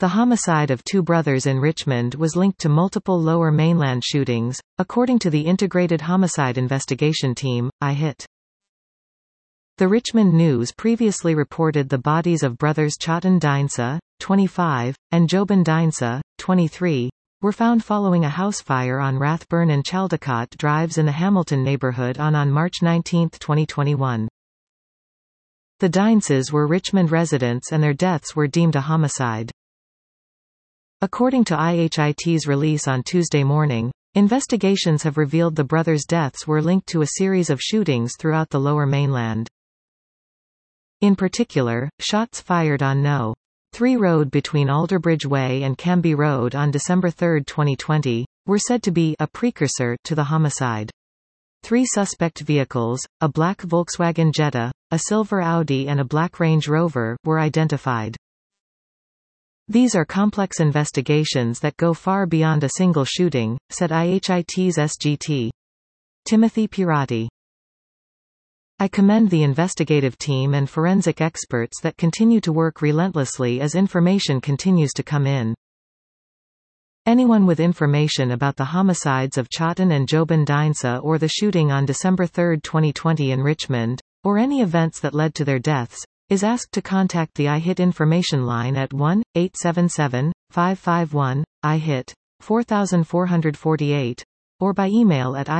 The homicide of two brothers in Richmond was linked to multiple Lower Mainland shootings, according to the Integrated Homicide Investigation Team, IHIT. The Richmond News previously reported the bodies of brothers Chotin Deinsa, 25, and Jobin Deinsa, 23, were found following a house fire on Rathburn and Chaldecott Drives in the Hamilton neighbourhood on March 19, 2021. The Deinsas were Richmond residents and their deaths were deemed a homicide. According to IHIT's release on Tuesday morning, investigations have revealed the brothers' deaths were linked to a series of shootings throughout the Lower Mainland. In particular, shots fired on No. 3 Road between Alderbridge Way and Cambie Road on December 3, 2020, were said to be a precursor to the homicide. 3 suspect vehicles, a black Volkswagen Jetta, a silver Audi and a black Range Rover, were identified. These are complex investigations that go far beyond a single shooting, said IHIT's SGT. Timothy Pirati. I commend the investigative team and forensic experts that continue to work relentlessly as information continues to come in. Anyone with information about the homicides of Chotin and Jobin Deinsa or the shooting on December 3, 2020 in Richmond, or any events that led to their deaths, is asked to contact the IHIT information line at 1-877-551-IHIT, 4448, or by email at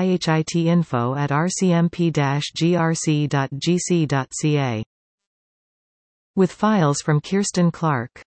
ihitinfo@rcmp-grc.gc.ca. With files from Kirsten Clark.